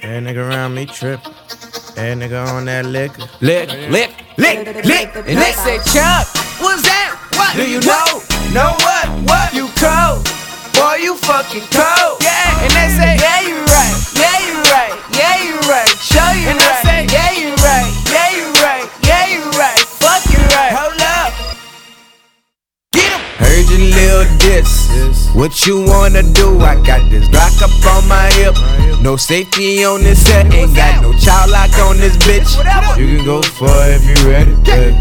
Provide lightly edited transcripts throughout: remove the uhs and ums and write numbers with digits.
That nigga around me trip. That nigga on that liquor. Lick. And they say, Chuck, what's that? What? Do you know? Know what? What? You cold. Boy, you fucking cold. Yeah. And they say, yeah, you right. Yeah, you right. Yeah, you right. Show you and right. I say, yeah, you right. Yeah, you right. Yeah, you right. Fuck you right. Hold up. Get him. Heard your little diss. What you wanna do? I got this Glock up on my hip. No safety on this set. Ain't got no child lock on this bitch. You can go for it if you ready.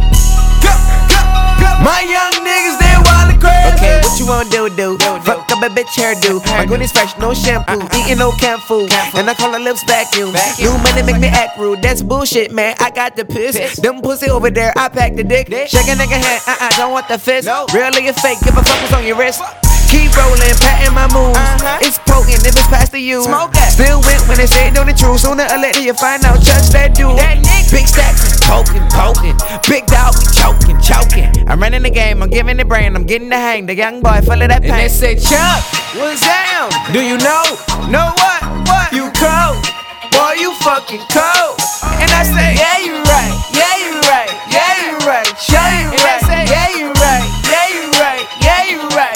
My young niggas, they wildin' crazy. Okay, what you wanna do? Fuck up a bitch hairdo. My goodies fresh, no shampoo. Eating no canned food. And I call her lips vacuum. New money make me act rude. That's bullshit, man. I got the piss. Them pussy over there, I pack the dick. Shake a nigga hand, don't want the fist. Real or you fake, give a fuck what's on your wrist. Keep rolling, patting my moves. It's potent if it's past the you. Still went when they say know the truth. Sooner or later you find out, touch that dude. Big stacks, poking. Big dog, we choking. I'm running the game, I'm giving the brain, I'm getting the hang. The young boy full of that pain. And they say, Chuck, what's down? Do you know? Know what? What? You cold. Boy, you fucking cold. And I say, yeah, you right. Yeah, you right. Yeah, you right. Show you right. And I say, yeah, you right. Yeah, you right. Yeah, you right.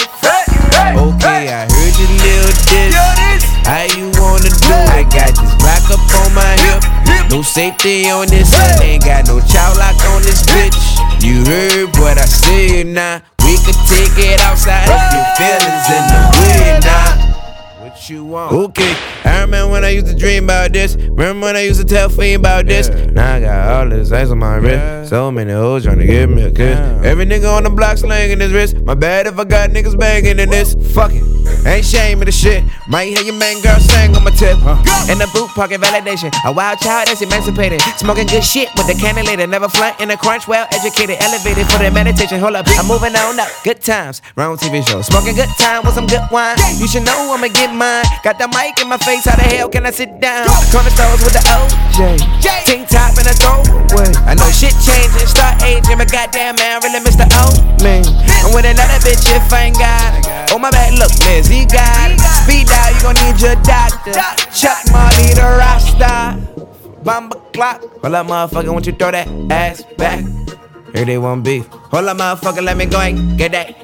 Okay, I heard your little diss. How you wanna do it? Got this Glock up on my hip. No safety on this set. Ain't got no child lock on this bitch. You heard what I said now. We could take it outside if your feelings in the way now. What you want? Okay, I remember when I used to dream about this. Remember when I used to tell Fiend about this. Now I got all this ice on my wrist. So many hoes trying to give me a kiss. Every nigga on the block slanging his wrist. My bad if I got niggas banging in this. Fuck it, ain't shame of the shit. Might hear your main girl sing on my tip. In the boot pocket validation. A wild child that's emancipated. Smoking good shit with the candy later. Never flunt in a crunch, well educated. Elevated for the meditation. Hold up, I'm moving on up. Good times, wrong TV show. Smoking good time with some good wine. You should know I'ma get mine. Got the mic in my face, how the hell can I sit down? Corner stores with the OJ. Tank top and a throwaway. I know shit changing, start aging, but goddamn man, really Mr. O-Man. I'm with another bitch if I ain't got. Oh my bad, look, Liz, he got it. Speed dial, you gon' need your doctor. Chuck Marley the Rasta. Bomba clock. Hold up, motherfucker, won't you throw that ass back? Here they want beef. Hold up, motherfucker, let me go and get that.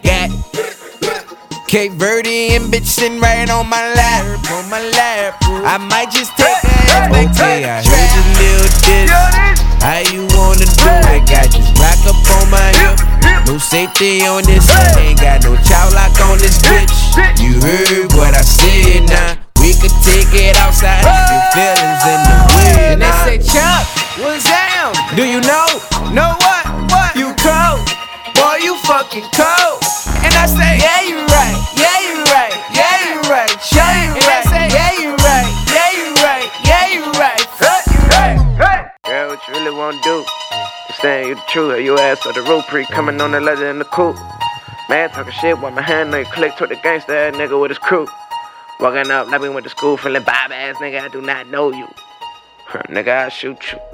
Cape Verde and bitch sitting right on my lap. I might just take that. Okay, I heard your little diss. How you wanna do it? Got this Glock up on my hip. No safety on this. Ain't got no child lock on this bitch. You heard what I said now. We could take it outside if your feelings in the way. And they say, Chuck, what's down? Do you know? Know what? What? You cold. Boy, you fucking cold. And I say, yeah, you right. Yeah, you right. Yeah, you right. Show you right. And I say, yeah, you right. Yeah, you right. Yeah, you right. Girl, what you really wanna do? You saying you the truth, or you ass or the rope pre coming on the leather in the coupe. Man talking shit with my hand on your click toward the gangster ass nigga with his crew. Walking up like we went to school feeling Bob ass nigga, I do not know you. Nigga, I'll shoot you.